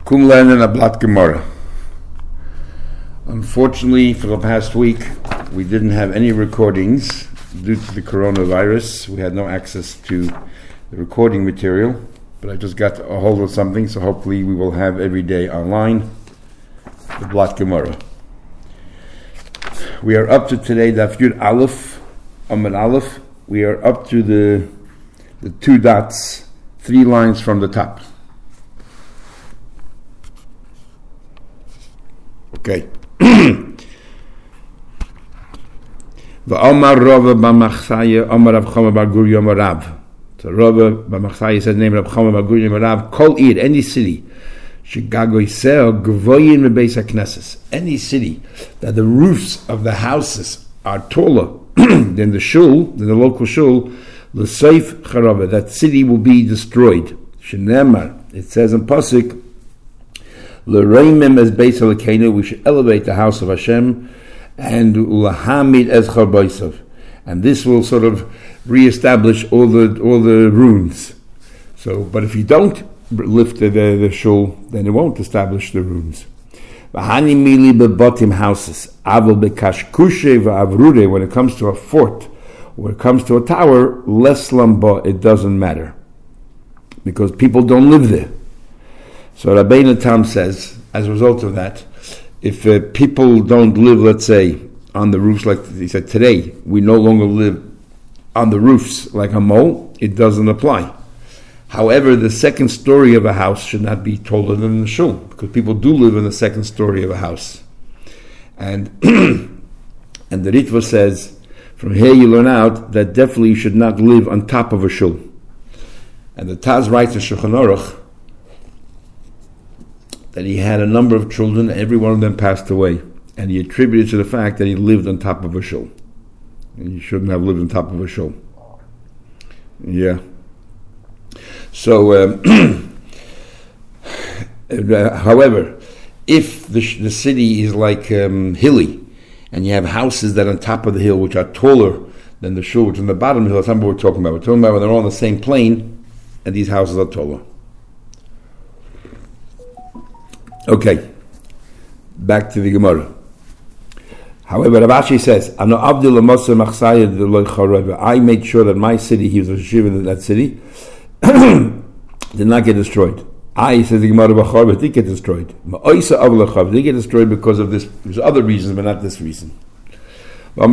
Kumlan and Ablat Gemara. Unfortunately, for the past week, we didn't have any recordings due to the coronavirus. We had no access to the recording material, but I just got a hold of something, so hopefully we will have every day online the Ablat Gemara. We are up to today, Daf Yud Aleph, Amud Aleph. We are up to the two dots, 3 lines from the top. Okay. V'Omar Rava b'Machsaya, Omar Rav Chama bar Gurya Omar Rav. So Rava b'Machsaya says, name Rav Chama bar Gurya Omar Rav, Kol Ir, any city, Shigago Yisrael, Gvoyin Mebeis HaKnesses, any city that the roofs of the houses are taller than the shul, than the local shul, L'Seif Charava, that city will be destroyed. Shenemar, it says in Pasuk, L'Reimim as Beis Elokeinu, we should elevate the house of Hashem, and L'Hamid as Charboisav, and this will sort of reestablish all the ruins. So, but if you don't lift the shul, then it won't establish the ruins. V'hani mili bebatim houses, avol bekashkushe v'avrure, when it comes to a fort, when it comes to a tower, less lamba, it doesn't matter, because people don't live there. So Rabbeinu Tam says, as a result of that, if people don't live, let's say, on the roofs, like he said today, we no longer live on the roofs like a mole, it doesn't apply. However, the second story of a house should not be taller than the shul, because people do live in the second story of a house. And and the Ritva says, from here you learn out that definitely you should not live on top of a shul. And the Taz writes in Shulchan Aruch that he had a number of children, and every one of them passed away. And he attributed to the fact that he lived on top of a shul. And you shouldn't have lived on top of a shul. Yeah. So, however, if the city is like hilly, and you have houses that are on top of the hill, which are taller than the shul, which is on the bottom of the hill, that's not what we're talking about. We're talking about when they're all on the same plane, and these houses are taller. Okay, back to the Gemara. However, Rav Ashi says, I made sure that my city, he was a yeshiva in that city, did not get destroyed. Says the Gemara, did get destroyed. Did get destroyed because of this. There's other reasons, but not this reason. We'd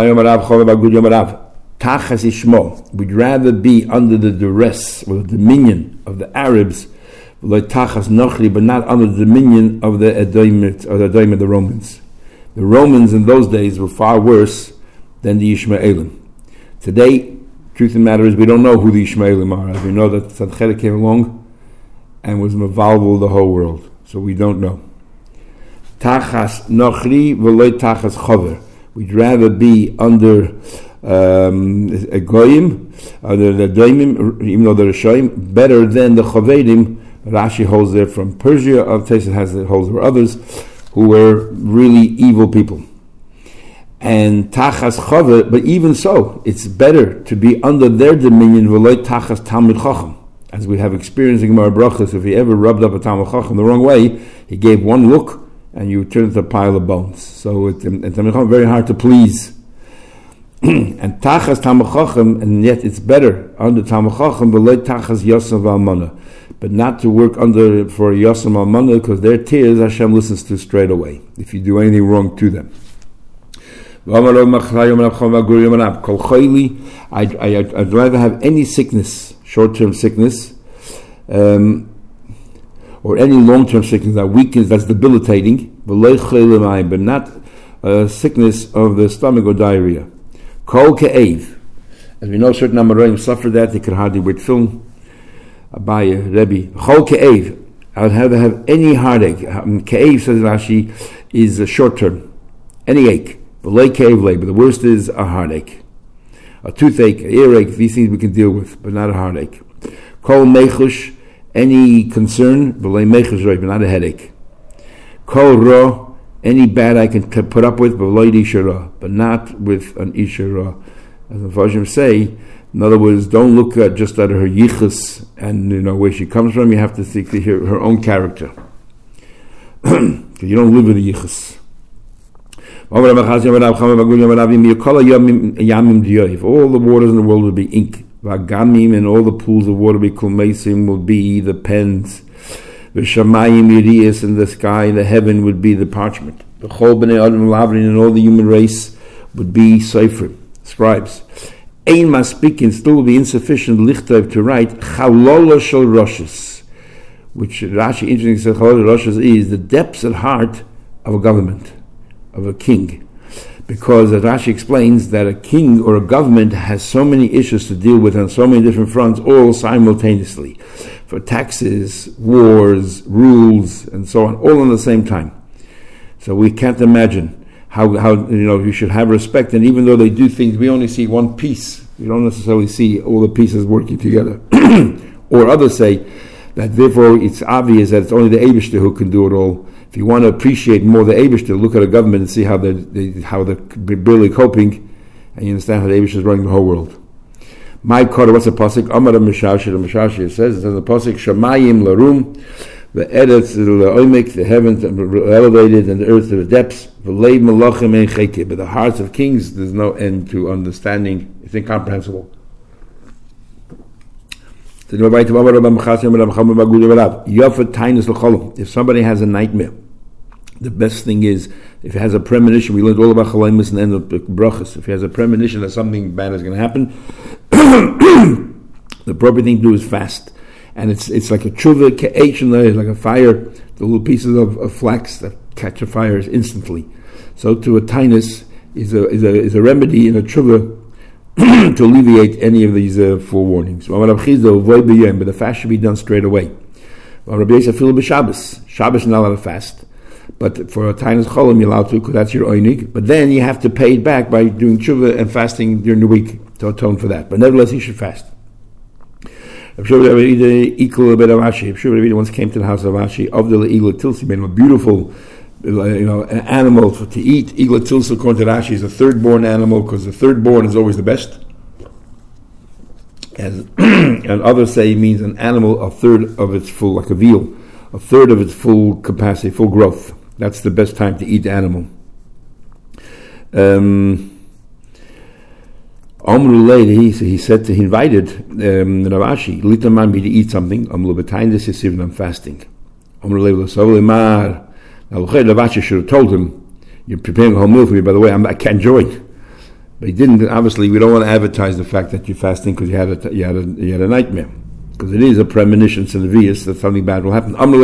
rather be under the duress or the dominion of the Arabs, but not under the dominion of the Edoim, the Romans. The Romans in those days were far worse than the Yishmaelim. Today, truth of the matter is, we don't know who the Yishmaelim are. We know that Tzadchela came along and was mevalvel the whole world. So we don't know. Tachas nochri v'loy tachas chover. We'd rather be under a goyim, under the doimim, even though they're shoyim, better than the chovedim. Rashi holds there from Persia, holds there others who were really evil people. And tachas chover, but even so, it's better to be under their dominion v'loy tachas talmid chacham. As we have experienced in Gemara Brachos, if he ever rubbed up a Talmid Chacham the wrong way, he gave one look and you turned into a pile of bones. So Talmid Chacham very hard to please. And Tachas Talmid Chacham, and yet it's better under Talmid Chacham, but let Tachas Yosem V'Almana, but not to work under for Yosem V'Almana, because their tears Hashem listens to straight away if you do anything wrong to them. I'd rather have any sickness, short-term sickness, or any long-term sickness that weakens, that's debilitating, but not sickness of the stomach or diarrhea. Kol ke'ev. As we know, certain Amoraim suffer that, they could hardly wear tefillin. Abaye, Rebbe. Kol ke'ev. I would rather have any heartache. Ke'ev, says Rashi, is short-term. Any ache. But the worst is a heartache. A toothache, an earache, these things we can deal with, but not a heartache. Kol mechush, any concern, but not a headache. Kol ra, any bad I can put up with, but not with an isha ra. As the Mepharshim say, in other words, don't look just at her yichus and where she comes from. You have to think to hear her own character. because you don't live with the yichus. All the waters in the world will be ink. And all the pools of water will be the pens. The shamayim yiriyas in the sky, the heaven would be the parchment. The chol b'nei adam lavrin and all the human race would be sefer, scribes. Ein maspikin still will be insufficient lichtov to write chalola shel roshes, which Rashi interestingly says chalola roshes is the depths at heart of a government, of a king. Because as Rashi explains that a king or a government has so many issues to deal with on so many different fronts, all simultaneously, for taxes, wars, rules, and so on, all at the same time. So we can't imagine how you should have respect. And even though they do things, we only see one piece. We don't necessarily see all the pieces working together. Or others say that therefore it's obvious that it's only the Eibishter who can do it all. If you want to appreciate more the Eibishter, look at a government and see how they're barely coping, and you understand how the Eibishter is running the whole world. My Korah, what's the pasuk? Amar Mishashir, the Mishashir says the pasuk Shamayim larum, the eretz la'omek, the heavens are elevated, and the earth to the depths. V'lei malachim ein cheke, but the hearts of kings, there's no end to understanding. It's incomprehensible. If somebody has a nightmare, the best thing is, if he has a premonition, we learned all about Chalamis and the end of Brachas. If he has a premonition that something bad is going to happen, the appropriate thing to do is fast. And it's like a tshuva, like a fire, the little pieces of flax that catch a fire instantly. So to a tinus is a remedy in a tshuva to alleviate any of these forewarnings. But the fast should be done straight away. Shabbos is not allowed to fast. But for a Tainus Cholim, you're allowed to, because that's your oinig. But then you have to pay it back by doing tshuva and fasting during the week to atone for that. But nevertheless, you should fast. Rav Shuvah once came to the house of Ashi, of the Igla Tilsi, made him a beautiful an animal to eat. Igla Tilsi, according to Rashi, is a third-born animal, because the third-born is always the best. And others say it means an animal a third of its full, like a veal, a third of its full capacity, full growth. That's the best time to eat the animal. He said he invited Ravashi, Litaman me to eat something. I'm fasting. Now Ravashi should have told him, you're preparing a whole meal for me, by the way, I can't join. But he didn't. Obviously, we don't want to advertise the fact that you're fasting because you had a nightmare. Because it is a premonition to the Vias that something bad will happen. You're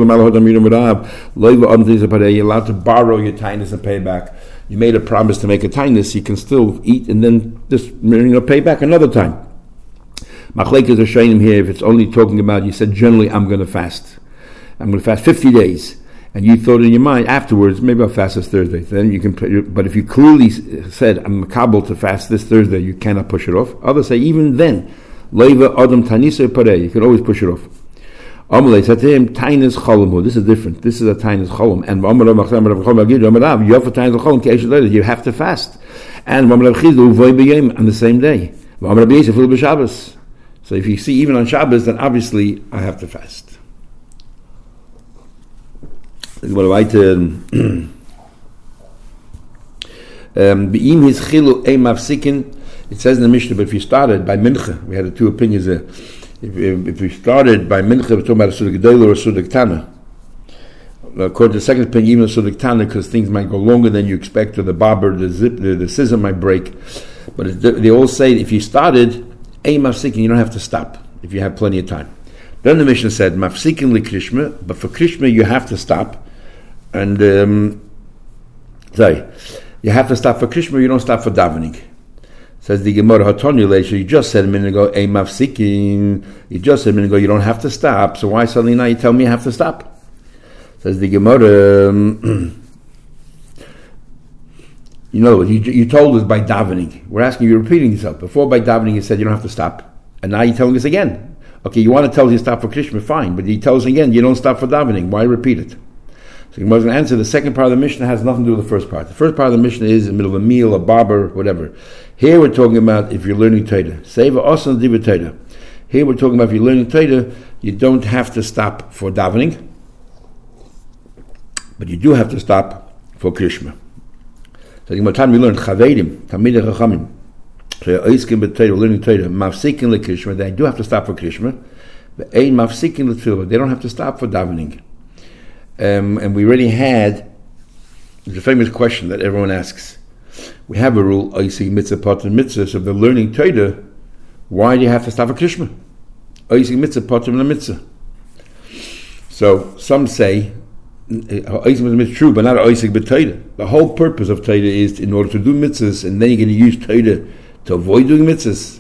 allowed to borrow your tinus and pay back. You made a promise to make a tinus, you can still eat and then just pay back another time. Machlek is a shayim here. If it's only talking about, you said generally I'm going to fast. I'm going to fast 50 days. And you thought in your mind afterwards, maybe I'll fast this Thursday. Then you can. But if you clearly said I'm makabel to fast this Thursday, you cannot push it off. Others say even then, leiva adam tanisa parei, you can always push it off. Amalei said to him, "Tainus cholam." This is different. This is a tainus cholam. And you have to fast. And on the same day. So if you see even on Shabbos, then obviously I have to fast. It says in the Mishnah, but if you started by Mincha, we had the two opinions there. If we started by Mincha, we're talking about a Sudik Gedolah or a Sudik Tana. According to the second opinion, even a Sudik Tana, because things might go longer than you expect, or the barber, the scissor might break. But they all say if you started a Mafsikin, you don't have to stop if you have plenty of time. Then the Mishnah said Mafsikin li Krishma, but for Krishma you have to stop. And you have to stop for Krishma, you don't stop for davening. Says the Gemara Hatonu later, you just said a minute ago, a mafsikin. You just said a minute ago, you don't have to stop. So why suddenly now you tell me I have to stop? Says the Gemara, you told us by davening. We're asking you, repeating yourself. Before by davening you said you don't have to stop. And now you're telling us again. Okay, you want to tell us you stop for Krishma, fine. But you tell us again, you don't stop for davening. Why repeat it? So Gemara's going to answer, the second part of the Mishnah has nothing to do with the first part. The first part of the Mishnah is in the middle of a meal, a barber, whatever. Here we're talking about if you're learning Torah. Seva Osan Diva Torah. Here we're talking about if you're learning Torah, you don't have to stop for davening. But you do have to stop for Krishma. So in time we learned Chavedim, Tamid Chachamim. So Oiskim b'Torah, learning Torah, Mafsikin leKrishma. They do have to stop for Krishma. But Ein Mafsikin leTfilah. They don't have to stop for davening. And we already had the famous question that everyone asks. We have a rule, Oisik Mitzvah Potter Mitzvah. So if they're learning Torah, why do you have to stop for Krishma? Oisik Mitzvah Potter Mitzvah. So some say Oisik is true, but not Oisik b'Torah. The whole purpose of Torah is in order to do mitzvahs, and then you're going to use Torah to avoid doing mitzvahs.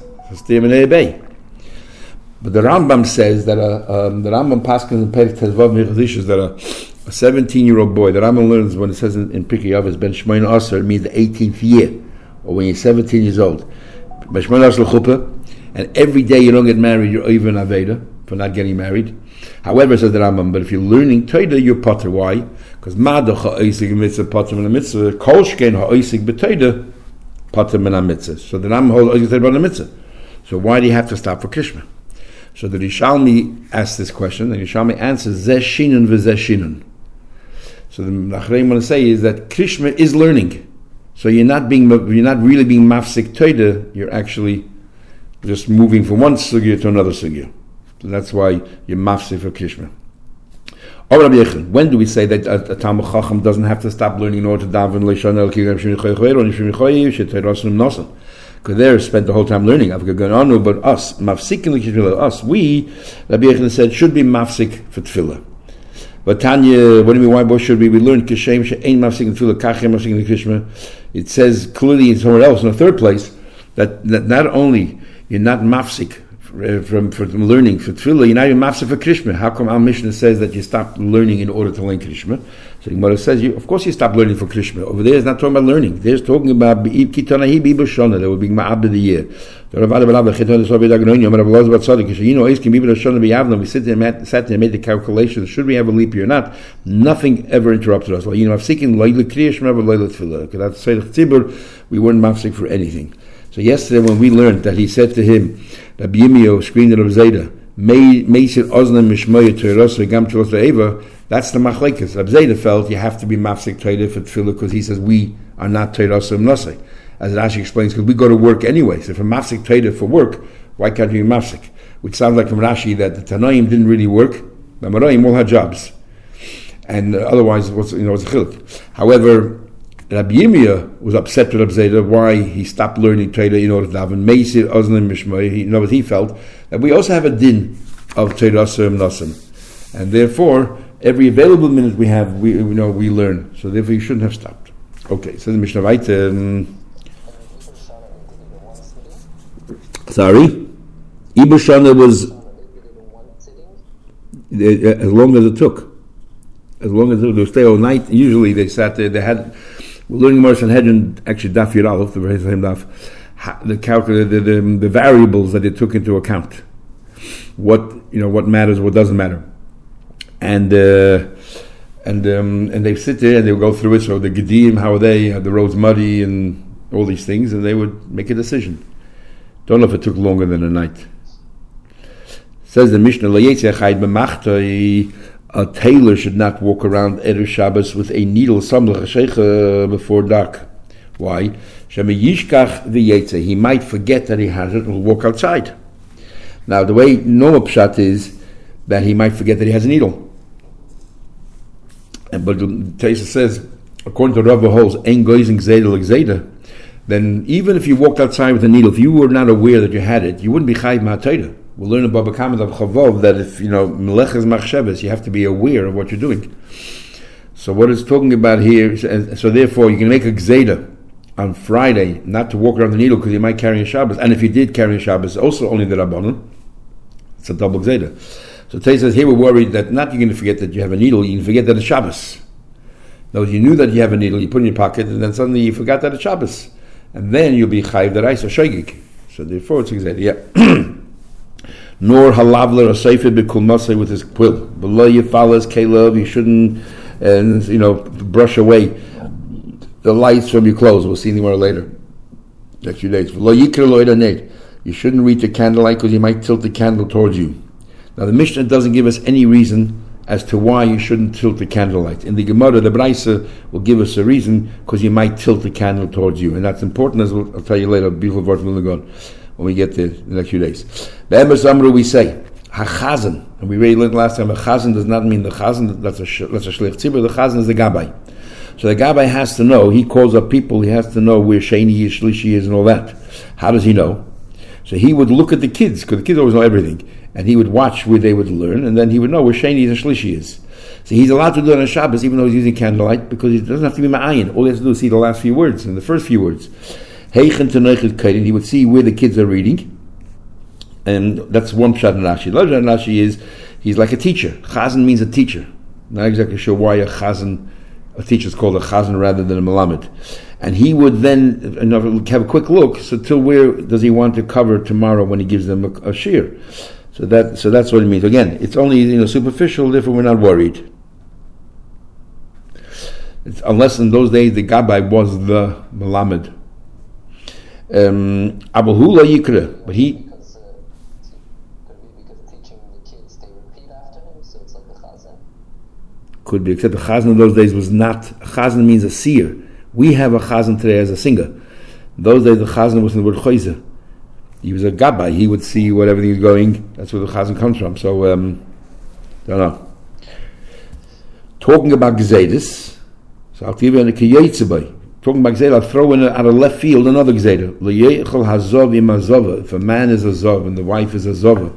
But the Rambam says that the Rambam Paschal in Perek Tezvav Mechadish is that a 17-year-old boy, the Rambam learns when it says in Pirkei Avos, Ben Shmoyne Asar, it means the 18th year, or when you're 17 years old. Ben Shmoyne Asar l'chuppah, and every day you don't get married, you're over an Aveda for not getting married. However, says the Rambam, but if you're learning Torah, you're potter. Why? Because Madach ha'oisig mitzvah potter min mitzvah, kol shkein ha'oisig b'Torah potter min mitzvah. So the Rambam holds oisig Torah mitzvah. So why do you have to stop for Krishma? So the Rishalmi asks this question, and Rishalmi answers zeh shinun v'zeh shinun. So the Nachreim want to say is that Krishma is learning. So you're not really being mafsik Torah. You're actually just moving from one sugya to another sugya. So that's why you're mafsik for Krishma. When do we say that a Talmud Chacham doesn't have to stop learning in order to daven leishon el kigam shemichoy choyer or shemichoy shetayrasun nosan? Because they're spent the whole time learning. But us, mafsikin us, we, Rabbi Yechon said, should be mafsik for tefillah. But Tanya, what do you mean? Why should we? We learn kishem she'ein mafsik tefillah kachem mafsik Krishma. It says clearly in somewhere else in the third place that not only you're not mafsik from learning for tefillah, you're not even mafsik for Krishma. How come our Mishnah says that you stop learning in order to learn Krishma? So the Gemara says, of course you stop learning for Krishma. Over there is not talking about learning. There's talking about kitanahi b'ibashana. That would be ma'ab of the year. We sat there and made the calculation. Should we have a leap year or not? Nothing ever interrupted us. We weren't mafsik for anything. So yesterday when we learned that he said to him, Rabbi Yirmiyahu screamed at Rav Zayda, that's the machlekes. Rav Zayda felt you have to be mafsik Torah for tefillah because he says we are not Torah Nasai. As Rashi explains, because we go to work anyway. So if we're mafsik Torah for work, why can't we be mafsik? Which sounds like from Rashi that the Tanoim didn't really work. The Amoraim all had jobs. And otherwise, it was a chiluk. However, Rabbi Yirmiyah was upset with Rav Zayda why he stopped learning Torah in order to daven. Meisir Oznim Mishmai. You know what he felt? That we also have a din of Torah Nasim. And therefore, every available minute we have, we learn. So therefore, you shouldn't have stopped. Okay, so the Mishnah Vayter. Sorry? Ibushana was as long as it took. As long as they stay all night. Usually they sat there, we're learning more Sanhedrin, actually Daf Yud Aleph, the same Daf, the variables that they took into account. What matters, what doesn't matter. And they sit there and they would go through it. So the Gedim, how are they? The road's muddy and all these things, and they would make a decision. Don't know if it took longer than a night. Says the Mishnah, a tailor should not walk around Erev Shabbos with a needle before dark. Why? He might forget that he has it and will walk outside. Now, the way normal pshat is that he might forget that he has a needle. But the Taisa says, according to Rava holds, ein goizing zeda like zeda, then even if you walked outside with a needle, if you were not aware that you had it, you wouldn't be chayiv ma'atayda. We'll learn about Baba Kama of Chavov that if, melechas machshavas, you have to be aware of what you're doing. So what it's talking about here, so therefore you can make a gzeda on Friday, not to walk around the needle because you might carry a Shabbos. And if you did carry a Shabbos, also only the Rabbanon. It's a double gzeda. So Tay says, here we're worried that not you're going to forget that you have a needle, you can forget that it's Shabbos. No, you knew that you have a needle, you put it in your pocket, and then suddenly you forgot that it's Shabbos. And then you'll be chayiv deraisa shoygik. So therefore it's a gzeda, yeah. Nor halavler or sefer b'kulmasei with his quill. Below you follows Caleb, you shouldn't, brush away the lights from your clothes. We'll see anywhere later, next few days. You shouldn't reach the candlelight because you might tilt the candle towards you. Now the Mishnah doesn't give us any reason as to why you shouldn't tilt the candlelight. In the Gemara, the Braisa will give us a reason, because you might tilt the candle towards you, and that's important, as I'll tell you later, beautiful word from Lagon, when we get there in the next few days. Be'emes Amru, we say, HaChazan, and we already learned last time, a Chazan does not mean the Chazan, that's a Shliach Tzibur, the Chazan is the Gabbai. So the Gabbai has to know, he calls up people, he has to know where Sheni is, Shlishi is, and all that. How does he know? So he would look at the kids, because the kids always know everything, and he would watch where they would learn, and then he would know where Sheni and Shlishi is. So he's allowed to do it on Shabbos, even though he's using candlelight, because he doesn't have to be ma'ayin. All he has to do is see the last few words, and the first few words. Heichen Tanoichet Kaiden, he would see where the kids are reading, and that's one pshat in Rashi. The other pshat in Rashi is, he's like a teacher. Chazan means a teacher. Not exactly sure why a teacher is called a chazan rather than a melamed. And he would then have a quick look, so till where does he want to cover tomorrow when he gives them a shir. So that's what it means. Again, it's only superficial, therefore we're not worried. Unless in those days the Gabbai was the melamed. Abuhula Yikra, but he... Could be, except the chazan of those days was not. A chazan means a seer. We have a chazan today as a singer. In those days, the chazan was in the word choize. He was a gabbai. He would see what everything is going. That's where the chazan comes from. So, don't know. Talking about gzeidas, so I'll give you a kiyetzebay. Talking about gzeidah, I'll throw in out of left field another gzeidah. L'yeichel hazov im hazova. If a man is a zov and the wife is a zova,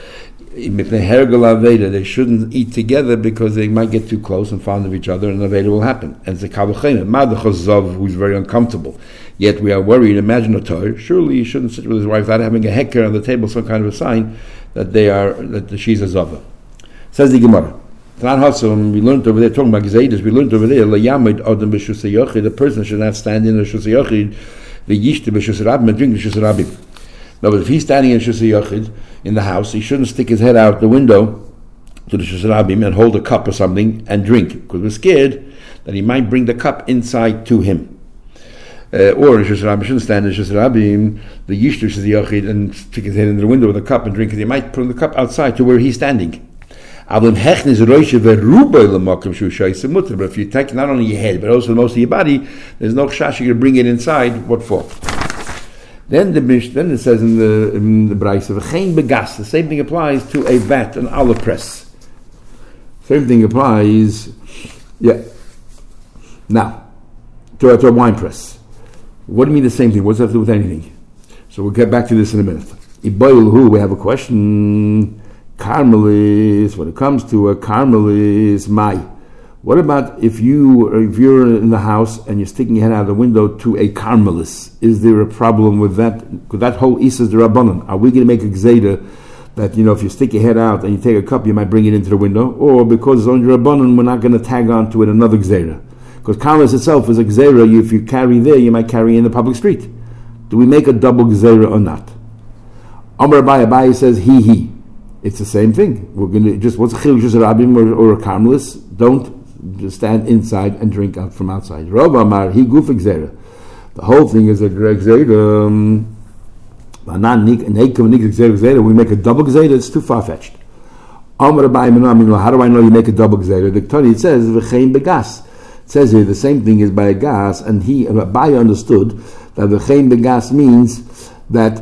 they shouldn't eat together because they might get too close and fond of each other, and the Aveda will happen. And it's a Kavuchayim, who's very uncomfortable. Yet we are worried, imagine a Torah, surely he shouldn't sit with his wife without having a heker on the table, some kind of a sign that she's a Zava. Says the Gemara. We learned over there, talking about Gezeidas, we learned over there, the person should not stand in a Shus Yochid, the Yishte B'Shus Rabim, and drink the Shus Rabim. No, but if he's standing in Shus Yochid in the house, he shouldn't stick his head out the window to the Shus Rabim and hold a cup or something and drink, because we're scared that he might bring the cup inside to him. Or Shus Rabim shouldn't stand in Shus Rabim, the Yishtu Shus Yochid, and stick his head in the window with a cup and drink, because he might put the cup outside to where he's standing. But if you take not only your head but also most of your body, there's no chash you can bring it inside. What for? Then it says in the Braisa, v'chein begas. The same thing applies to a vat, an olive press. Same thing applies, now to a wine press. What do you mean the same thing? What's that have to do with anything? So we'll get back to this in a minute. We have a question. Carmelis, when it comes to a carmelis, what about if you're in the house and you're sticking your head out of the window to a carmelis? Is there a problem with that? Because that whole Issa's the Rabbanon. Are we going to make a gzeda that, if you stick your head out and you take a cup, you might bring it into the window? Or because it's only Rabbanon, we're not going to tag on to it another gzeda? Because carmelis itself is a gzeda. If you carry there, you might carry in the public street. Do we make a double gzeda or not? Amar Abaye says, he. It's the same thing. We're going to what's a chiluk Shus Rabim or a carmelis? Don't just stand inside and drink out from outside. Rav Amar, he guf gzera. The whole thing is a gzera. We make a double gzera. It's too far fetched. How do I know you make a double gzera? The Tani, it says v'chein begas. It says here the same thing is by a gas, and Abaye understood that v'chein begas means that.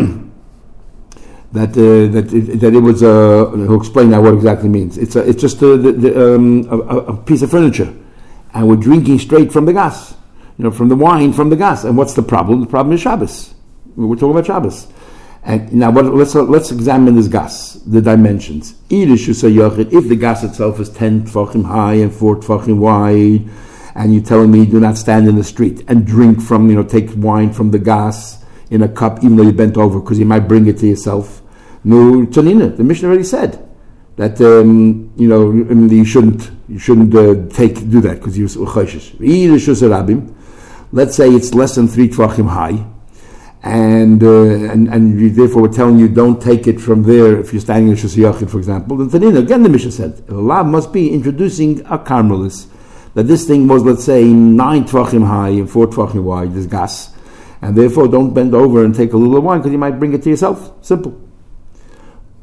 That it was he'll explain now what it exactly means. It's just a piece of furniture, and we're drinking straight from the gas, from the wine from the gas. And what's the problem? The problem is Shabbos. We're talking about Shabbos. And now let's examine this gas, the dimensions. If the gas itself is 10 tfachim high and 4 tfachim wide, and you're telling me do not stand in the street and drink from take wine from the gas in a cup, even though you bent over, because you might bring it to yourself. No, Tanina, the Mishnah already said that you shouldn't do that because you're chayshish. Let's say it's less than 3 tvachim high, and therefore we're telling you don't take it from there if you're standing in Shus Yachid, for example. Then Tanina, again the Mishnah said Allah must be introducing a carmelis, that this thing was, let's say, 9 tvachim high and 4 tvachim wide, this gas, and therefore don't bend over and take a little wine because you might bring it to yourself. Simple.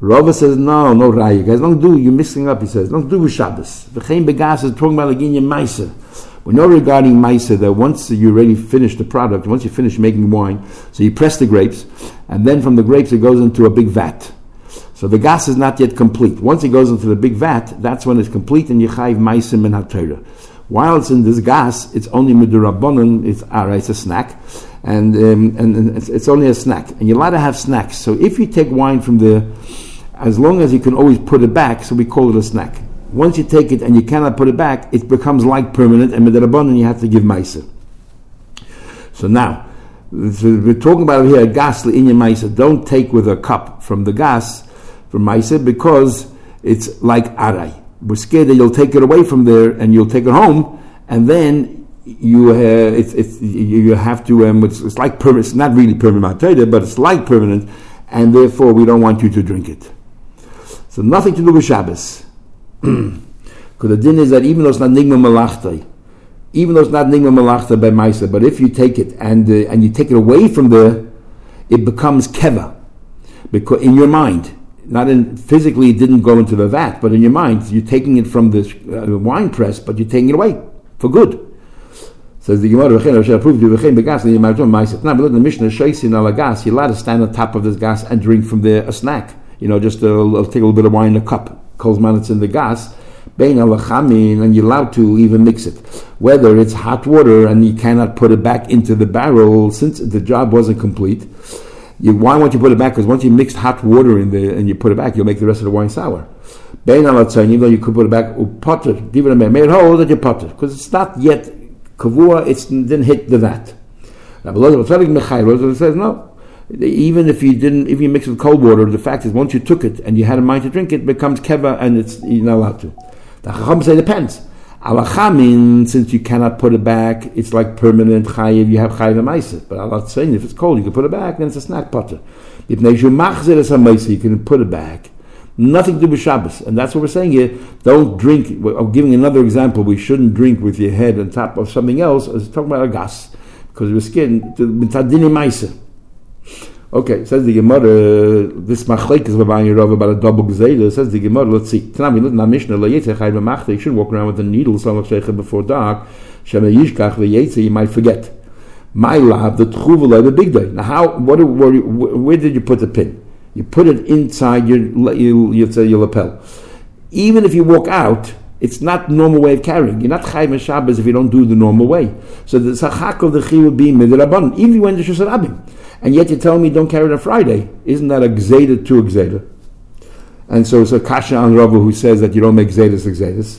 Rava says, no raya. Guys, don't do, you're mixing up, he says. Don't do with Shabbos. V'chein begas is talking about Laginya Maisa. We know regarding Maisa that once you already finish the product, once you finish making wine, so you press the grapes, and then from the grapes it goes into a big vat. So the gas is not yet complete. Once it goes into the big vat, that's when it's complete, and you chayiv Maisa min HaTorah. While it's in this gas, it's only midurabanan, it's a snack, and it's only a snack. And you're allowed to have snacks. So if you take wine from there, as long as you can always put it back, so we call it a snack. Once you take it and you cannot put it back, it becomes like permanent, and midurabanan you have to give Maisa. So now, we're talking about here, gas le'inya Maisa. Don't take with a cup from the gas, from Maisa, because it's like aray. We're scared that you'll take it away from there and you'll take it home, and then you have to. It's like permanent. It's not really permanent, but it's like permanent, and therefore we don't want you to drink it. So nothing to do with Shabbos, because the din is that even though it's not nigma malachta by Maisa, but if you take it and you take it away from there, it becomes keva, because in your mind. Not in physically, it didn't go into the vat, but in your mind, you're taking it from the wine press, but you're taking it away for good. Says the Gemara, now, the Mishnah gas. You're allowed to stand on top of this gas and drink from there a snack. Just take a little bit of wine in a cup. Kolzman, it's in the gas. And you're allowed to even mix it. Whether it's hot water and you cannot put it back into the barrel since the job wasn't complete. Why won't you put it back? Because once you mix hot water in there and you put it back, you'll make the rest of the wine sour. Even though you could put it back, potter, give it a man, made whole that you potter, because it's not yet kavua, it didn't hit the vat. It says no. Even if you mix it with cold water, the fact is once you took it and you had a mind to drink it, it becomes keva and you're not allowed to. The Chacham say depends. Alachamin, since you cannot put it back, it's like permanent chayiv, you have chayiv amaisa. But I'm not saying if it's cold, you can put it back, then it's a snack potter. If you machzir as amaisa, you can put it back. Nothing to do with Shabbos. And that's what we're saying here. Don't drink. I'm giving another example. We shouldn't drink with your head on top of something else. I was talking about a gas. Because we're scared. Mitadini maisa. Okay, says the Gemara, this machlek is about a double gzeila. Says the Gemara, let's see. You shouldn't walk around with a needle before dark. You might forget. My lab, the tchuva, the big day. Now, where did you put the pin? You put it inside your lapel. Even if you walk out, it's not the normal way of carrying. You're not chayv Shabbos if you don't do the normal way. So the sachak of the chi would be midrabanan, even if you went to Shus Rabim. And yet you're telling me don't carry it on Friday. Isn't that a gzeda to a gzeda? And so it's a kasha on Rava who says that you don't make gzedas like gzedas.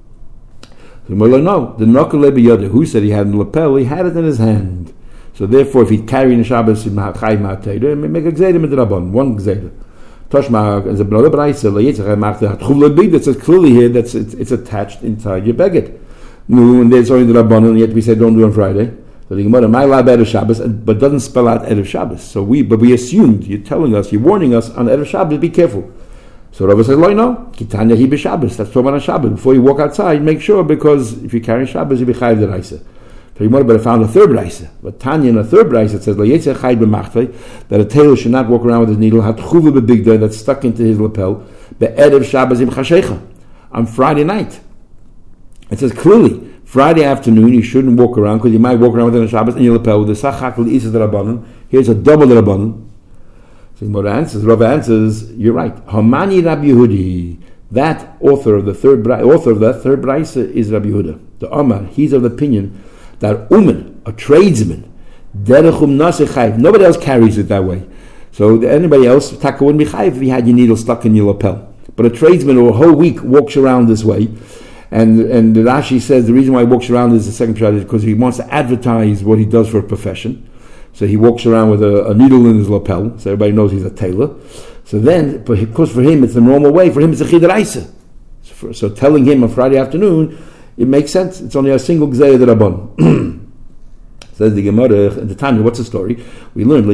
So no, the Nokale B'Yodah, who said he had in the lapel, he had it in his hand. So therefore, if he'd carry in Shabbos, he'd make a gzeda midrabanan, one gzeda. Toshma is another brayso. That says clearly here that it's attached inside your beged. And there's only the rabbanon, and yet we say don't do it on Friday. So the Gemara, my lab Erev Shabbos, but doesn't spell out Erev Shabbos. So we assumed, you're telling us, you're warning us on Erev Shabbos, be careful. So Rava says, no, Kitanya hi b'Shabbos. That's talking about Shabbos. Before you walk outside, make sure, because if you carry Shabbos, you'll be chayiv deraisa. So you might have found a third brayso. But Tanya in a third brayso it says that a tailor should not walk around with his needle that's stuck into his lapel be'erev Shabbos im chashecha on Friday night. It says clearly Friday afternoon you shouldn't walk around because you might walk around with a Shabbos in your lapel with the sachak l'isas rabbanon. Here's a double rabbanon. So Rava answers, you're right. Hamani Rabbi Yehudi, that author of that third brayso is Rabbi Yehuda. The Omar, he's of the opinion that a tradesman, nobody else carries it that way. So anybody else, taka wouldn't be chayiv if you had your needle stuck in your lapel. But a tradesman who a whole week walks around this way, and the Rashi says the reason why he walks around is the second shot is because he wants to advertise what he does for a profession. So he walks around with a needle in his lapel, so everybody knows he's a tailor. So then, because for him it's the normal way, for him it's a chidaraisa. So telling him on Friday afternoon, it makes sense. It's only a single gzeya derabban. Says the Gemara, at the time, what's the story? We learned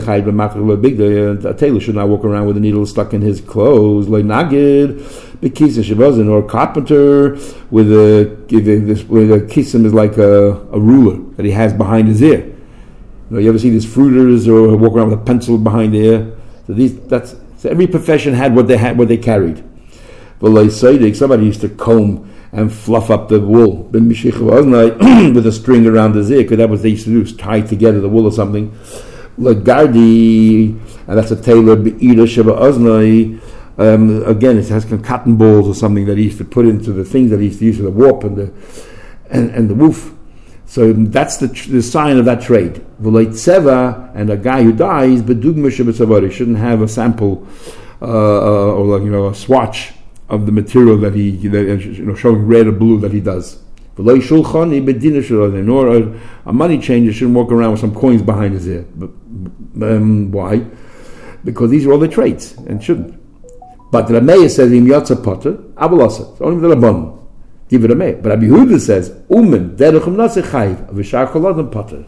a tailor should not walk around with a needle stuck in his clothes, like nagid, bekisa or a carpenter with a kisim is like a ruler that he has behind his ear. You ever see these fruiters or walk around with a pencil behind the ear? So So every profession had what they carried. Somebody used to comb and fluff up the wool with a string around the zir, because that was what they used to do, tie together the wool or something. Gardi, and that's a tailor. Again, it has cotton balls or something that he used to put into the things that he used to use for the warp and the woof. So that's the sign of that trade. And a guy who dies, shouldn't have a sample or a swatch of the material that showing red or blue that he does. Nor a money changer shouldn't walk around with some coins behind his ear. Why? Because these are all the traits and shouldn't. But the Rameya says, "Im yatsa potter, avalasa." It's only the Rabban. Give it Rameya. But Rabbi Yehuda says, "Umen derechum nase chayiv v'shar koladim potter."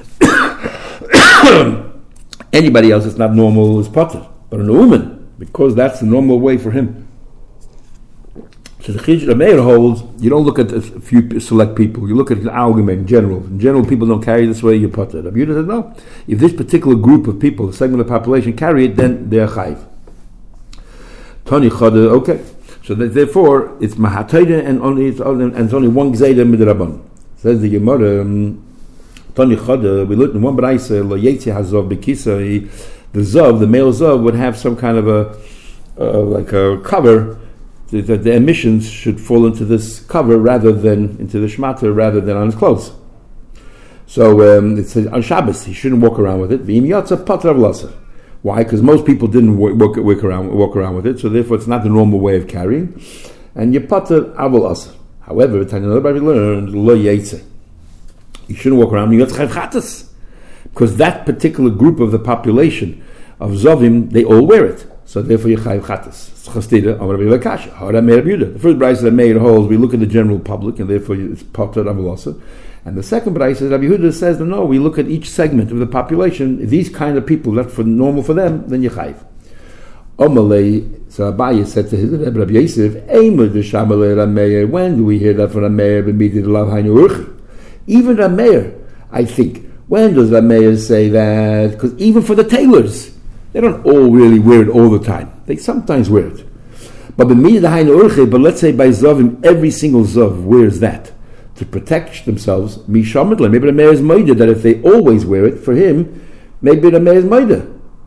Anybody else that's not normal is potter, but an umen, because that's the normal way for him. So the Rameya holds, you don't look at a few select people, you look at the argument in general. In general, people don't carry this way, you're potter. Rabbi Yehuda says, no. If this particular group of people, a segment of the population, carry it, then they're chayiv. Tony Chada, okay. So therefore, it's Mahatayda and it's only one Gzeida Midrabban. Says the Gemara, Tony Chada, we looked in one Braise, Lo Yetzi Hazov Bekisa, the Zav, the male Zav, would have some kind of a cover, that the emissions should fall into this cover rather than into the Shmata, rather than on his clothes. So it says on Shabbos, he shouldn't walk around with it. V'im Yatza Patra V'lasa. Why? Because most people didn't walk around with it, so therefore it's not the normal way of carrying. And you pater avol asa. However, everybody learned lo yetze. You shouldn't walk around. You got chayv chatas, because that particular group of the population of zovim, they all wear it. So therefore you chayv chatas. It's chastida amar Rabbi Lakasha. Hara meir Yehuda. The first brayse that Meir holds, we look at the general public, and therefore it's pater avol asa. And the second brayse, Rabbi Yehuda says, no, we look at each segment of the population. These kind of people, that's for normal for them, then you chayv. Omalei, so Abaye said to his Rabbi Yosef, when do we hear that from Rameir? Even Rameir, I think, when does Rameir say that? Because even for the tailors, they don't all really wear it all the time. They sometimes wear it. But let's say by Zovim, every single Zov wears that to protect themselves. Maybe the Meir is Maida, that if they always wear it, for him, maybe the Meir is Maida.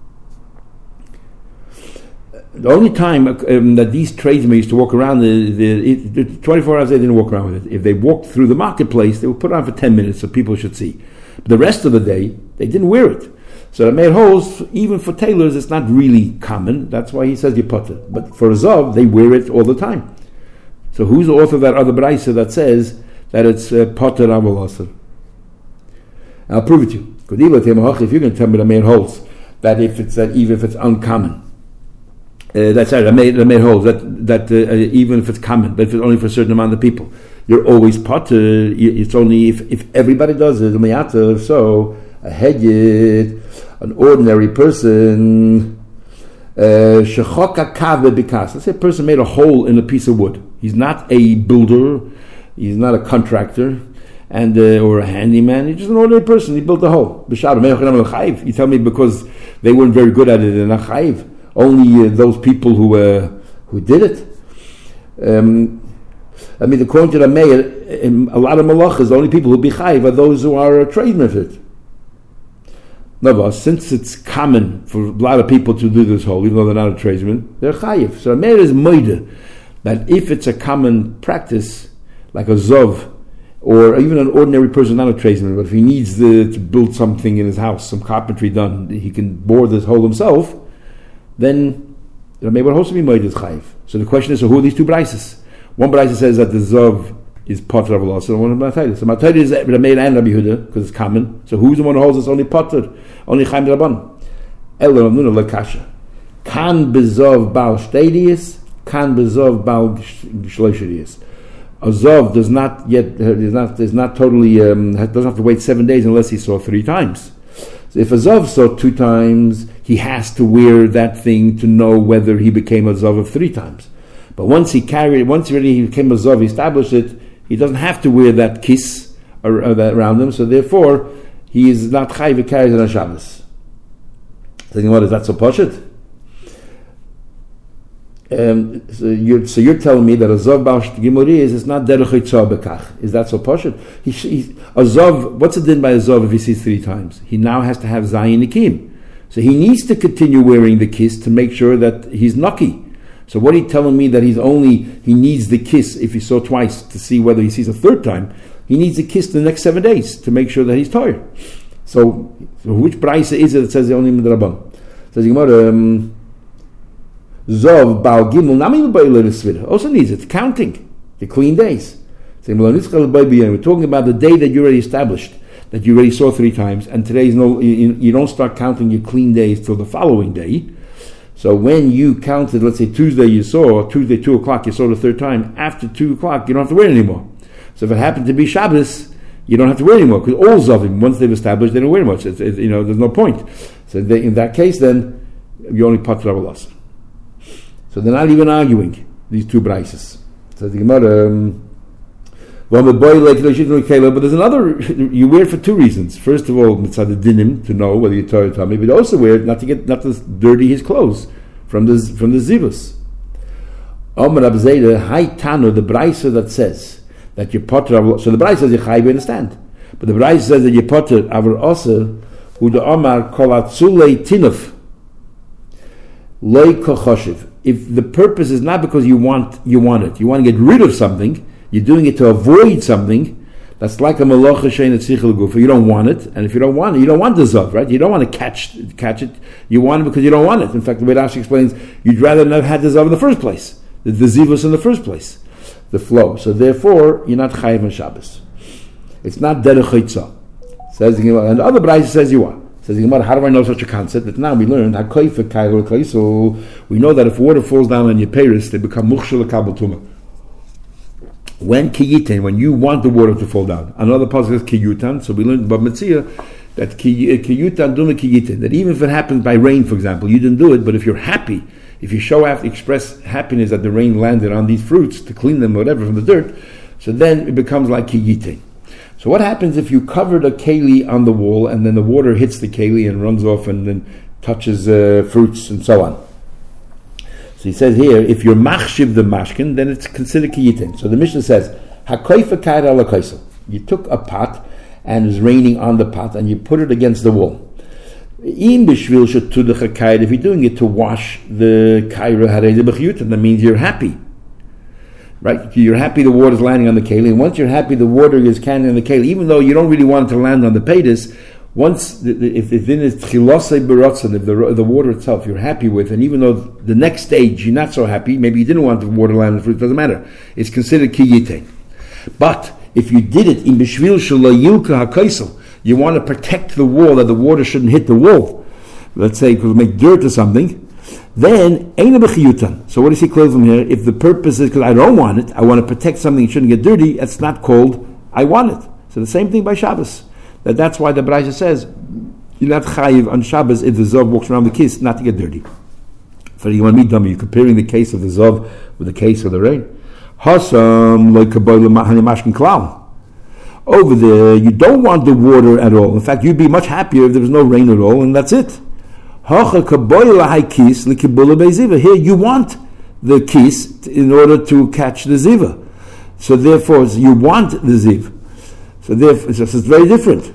The only time that these tradesmen used to walk around, the 24 hours they didn't walk around with it. If they walked through the marketplace, they would put it on for 10 minutes so people should see. But the rest of the day, they didn't wear it. So the Meir holds, even for tailors, it's not really common. That's why he says you put it. But for a Zav, they wear it all the time. So who's the author of that other Braisa that says that it's potter avol asr? I'll prove it to you. If you're going to tell me the Meir holds that even if it's uncommon, that's right. The Meir holds that even if it's common, but if it's only for a certain amount of people, you're always potter. It's only if everybody does it. So a hedyet, an ordinary person. Let's say a person made a hole in a piece of wood. He's not a builder. He's not a contractor, and or a handyman. He's just an ordinary person. He built a hole. You tell me because they weren't very good at it, they're not chayiv. Only those people who did it. According to the Meir, a lot of malachas, the only people who be chayiv are those who are tradesmen of it. No, but since it's common for a lot of people to do this hole, even though they're not a tradesman, they're chayiv. So the Meir is moide that if it's a common practice, like a zov, or even an ordinary person, not a tradesman, but if he needs to build something in his house, some carpentry done, he can bore this hole himself, then Rameir would also be moed chayiv. So the question is, so who are these two braises? One braise says that the Zav is potter of Allah, so one of Matayda. So Matayda is Rameir and Rabbi Yehuda, because it's common. So who's the one who holds it's only potter, only Chaim Rabban? Elo Ramnuna Lakasha. Kan bezav bal shtadius, kan bezav bal shloshadius. A Zav does not totally doesn't have to wait 7 days unless he saw 3 times. So if a Zav saw 2 times, he has to wear that thing to know whether he became a Zav of 3 times. But once he already became a Zav, he established it, he doesn't have to wear that kiss around him, so therefore he is not chayiv carries on Shabbos. Thinking, what is that so poshut? So you're telling me that a Zav Baal Gimel is not Derech Hitzah Bekach. Is that so poshut? A Zav, what's it done by a Zav if he sees 3 times? He now has to have Zayin Nikim. So he needs to continue wearing the kiss to make sure that he's Naki. So what are you telling me that he needs the kiss if he saw twice to see whether he sees a 3rd time? He needs the kiss the next 7 days to make sure that he's tired. So which Braisa is it that says the only Midrabban? Says Gemara, Zov Baal Gimel Nami Svira also needs it, counting the clean days. We're talking about the day that you already established, that you already saw 3 times, and today is you don't start counting your clean days till the following day. So when you counted, let's say Tuesday 2 o'clock, you saw the 3rd time, after 2 o'clock, you don't have to wear it anymore. So if it happened to be Shabbos, you don't have to wear it anymore, because all Zovim, once they've established, they don't wear much. There's no point. So in that case, then, you only pat Ravalas. So they're not even arguing, these 2 Brises. So the Gemara, but there's another, you wear it for 2 reasons. First of all, mitzvah dinim, to know whether you're Torah or Tamei, but also wear it not to dirty his clothes from the zivus. Omer Rab Zayda, Hai Tano, the Brisa that says that you're potter, so the Brisa says Yechai, we understand. But the Brisa says that you're potter, Avar Oser, Hu de Omar Kolatzulei Tinuf, Lei Kochoshev. If the purpose is not because you want it, you want to get rid of something, you're doing it to avoid something, that's like a malacha shein at sichel gufa. You don't want it, and if you don't want it, you don't want the zav, right? You don't want to catch it. You want it because you don't want it. In fact, the way Rashi explains, you'd rather not have had the zav in the first place, the zivus in the first place, the flow. So therefore, you're not chayiv on Shabbos. It's not derech hitzah. Says the Gemara, and the other Brisa says you are. Says the Gemara, how do I know such a concept? That now we learned hakoyfe kairo kaiso. We know that if water falls down on your peiros, they become mukhshel kabel tumah. When kiyiten, when you want the water to fall down. Another pasuk is kiyutan. So we learned about Metzia that kiyutan duma kiyiten. That even if it happens by rain, for example, you didn't do it, but if you're happy, if you express happiness that the rain landed on these fruits to clean them, whatever, from the dirt, so then it becomes like kiyiten. So what happens if you covered a keli on the wall and then the water hits the keli and runs off and then touches fruits and so on? So he says here, if you're machshiv the mashkin, then it's considered kiyitin. So the Mishnah says, hakoifa kaira ala kaisel. You took a pot and it was raining on the pot and you put it against the wall. If you're doing it to wash the kaira harei b'chiyutin, that means you're happy. Right? You're happy the water's landing on the keli, and once you're happy the water is landing on the keli, even though you don't really want it to land on the peiros, once if then it's chilosei beratzon, if the water itself you're happy with, and even though the next stage you're not so happy, maybe you didn't want the water to land on the fruit, it doesn't matter. It's considered kiyite. But if you did it in b'shvil shelo yilka hakaisel, you want to protect the wall that the water shouldn't hit the wall. Let's say it could make dirt or something. Then ain't a b'chiyutan. So what does he clear from here? If the purpose is because I don't want it, I want to protect something that shouldn't get dirty, it's not called I want it. So the same thing by Shabbos. That's why the Brisa says you're not chayiv on Shabbos if the zav walks around the kiss not to get dirty. For you want me dummy, you're comparing the case of the zav with the case of the rain. Hasam like mashkin klal. Over there, you don't want the water at all. In fact, you'd be much happier if there was no rain at all, and that's it. Here you want the kiss in order to catch the ziva. So therefore, you want the ziv. So therefore, it's very different.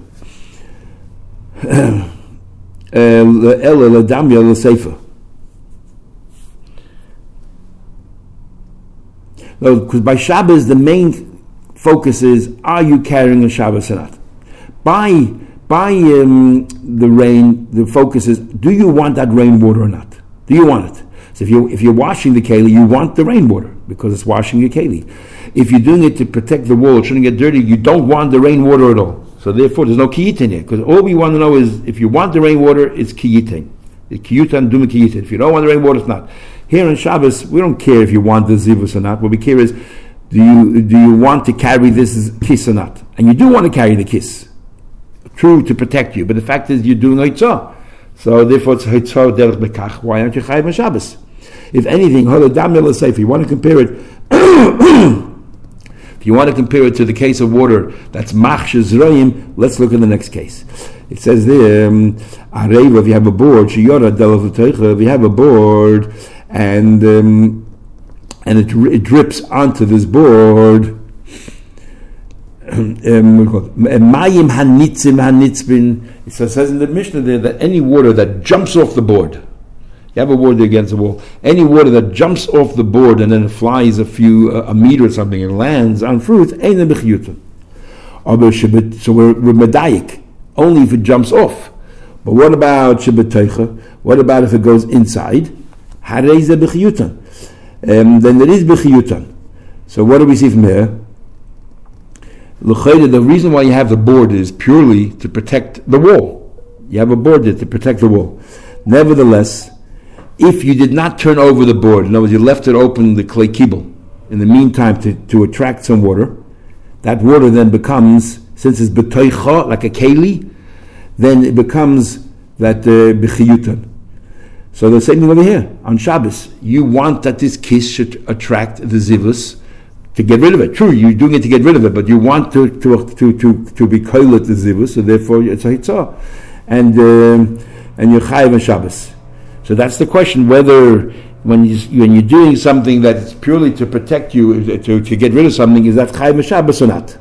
No, because by Shabbos the main focus is: are you carrying a Shabbos or not? By the rain, the focus is: do you want that rainwater or not? Do you want it? So if you're washing the keli, you want the rainwater because it's washing your keli. If you're doing it to protect the wall, it shouldn't get dirty, you don't want the rainwater at all. So therefore, there's no kiyitin here, because all we want to know is if you want the rainwater, it's kiyitin. Kiyutan duma kiyitin. If you don't want the rainwater, it's not. Here in Shabbos, we don't care if you want the zivus or not. What we care is, do you want to carry this kiss or not? And you do want to carry the kiss. True, to protect you. But the fact is, you're doing haitzah. So therefore, it's haitzah derech bekach. Why aren't you chayiv on Shabbos? If anything, if you want to compare it, if you want to compare it to the case of water that's machsh zroim, let's look at the next case. It says there, if you have a board, if you have a board and and it drips onto this board. Mayim hanitzim hanitzbin. It says in the Mishnah there that any water that jumps off the board, you have a board against the wall, any water that jumps off the board and then it flies a meter or something and lands on fruit, ain't a b'chiyuta. So we're medayik, only if it jumps off. But what about shebeteicha? What about if it goes inside? Harei ze b'chiyutan. Then there is b'chiyutan. So what do we see from here? The reason why you have the board is purely to protect the wall. You have a board there to protect the wall. Nevertheless, if you did not turn over the board, in other words, you left it open, the clay kibble, in the meantime to attract some water, that water then becomes, since it's b'toicha, like a keli, then it becomes that b'chiyutan. So the same thing over here, on Shabbos. You want that this kiss should attract the zivus, to get rid of it. True, you're doing it to get rid of it, but you want to be koilet the zivus, so therefore it's a hitzah, and you're chayiv on Shabbos. So that's the question: whether when you're doing something that's purely to protect you, to get rid of something, is that chayiv on Shabbos or not?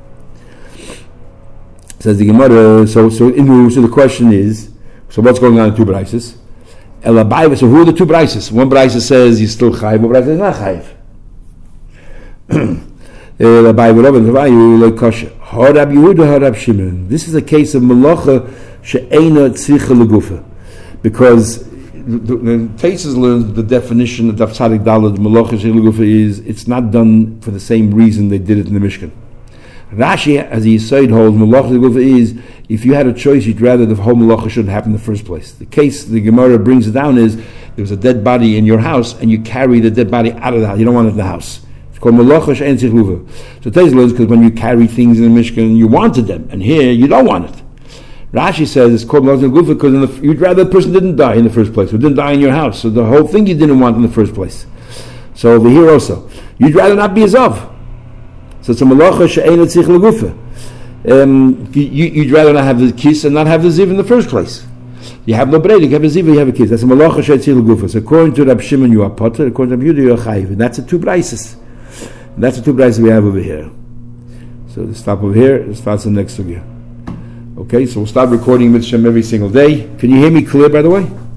Says the Gemara. So the question is: so what's going on in two braises? So who are the two braises? One braisa says you're still chayiv, one braisa says not chayiv. This is a case of malacha she'eina tzricha legufa, because the Taisus learns the definition of Daf Tzadik Daled malacha she'eina legufa is it's not done for the same reason they did it in the Mishkan. Rashi, as he said, holds malacha legufa is if you had a choice, you'd rather the whole malacha shouldn't happen in the first place. The case the Gemara brings it down is there was a dead body in your house and you carry the dead body out of the house. You don't want it in the house. Called malacha she'ein tzich luva. So Taisus learns because when you carry things in the Mishkan, you wanted them, and here you don't want it. Rashi says it's called malacha luva because you'd rather the person didn't die in the first place, or didn't die in your house. So the whole thing you didn't want in the first place. So over here also, you'd rather not be a zav. So it's a malacha she'ein tzich luva. You'd rather not have the kiss and not have the ziv in the first place. You have no bread, you have a ziv, you have a kiss. That's a malacha she'ein tzich luva. So according to Rab Shimon, you are potter. According to Rab Yehuda, you are chayiv. And that's the two braises. That's the two braises we have over here. So let's stop over here. Let's start the next sugya. Okay, so we'll start recording Mitzvah every single day. Can you hear me clear, by the way?